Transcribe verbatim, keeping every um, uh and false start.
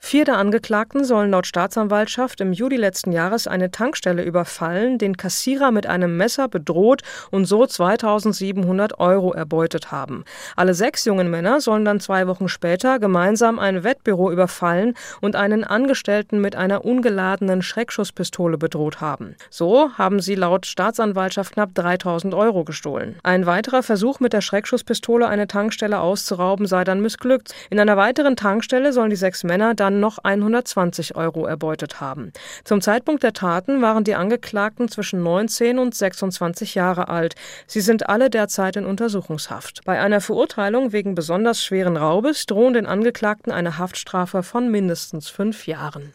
Vier der Angeklagten sollen laut Staatsanwaltschaft im Juli letzten Jahres eine Tankstelle überfallen, den Kassierer mit einem Messer bedroht und so zweitausendsiebenhundert Euro erbeutet haben. Alle sechs jungen Männer sollen dann zwei Wochen später gemeinsam ein Wettbüro überfallen und einen Angestellten mit einer ungeladenen Schreckschusspistole bedroht haben. So haben sie laut Staatsanwaltschaft knapp dreitausend Euro gestohlen. Ein weiterer Versuch, mit der Schreckschusspistole eine Tankstelle auszurauben, sei dann missglückt. In einer weiteren Tankstelle sollen die sechs Männer dann noch hundertzwanzig Euro erbeutet haben. Zum Zeitpunkt der Taten waren die Angeklagten zwischen neunzehn und sechsundzwanzig Jahre alt. Sie sind alle derzeit in Untersuchungshaft. Bei einer Verurteilung wegen besonders schweren Raubes drohen den Angeklagten eine Haftstrafe von mindestens fünf Jahren.